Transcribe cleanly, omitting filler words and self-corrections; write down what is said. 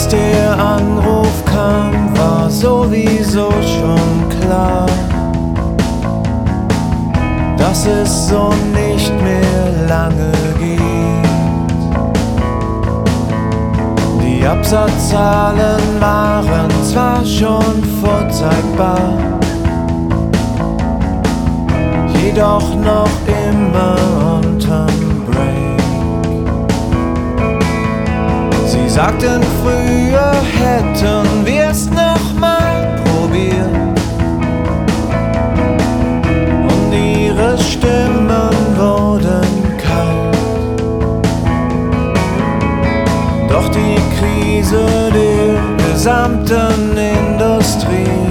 der Anruf kam, war sowieso schon klar, dass es so nicht mehr lange geht. Die Absatzzahlen waren zwar schon vorzeigbar, jedoch noch immer unterm Break. Sie sagten, früher hätten wir's noch mal probiert, und ihre Stimmen wurden kalt. Doch die Krise der gesamten Industrie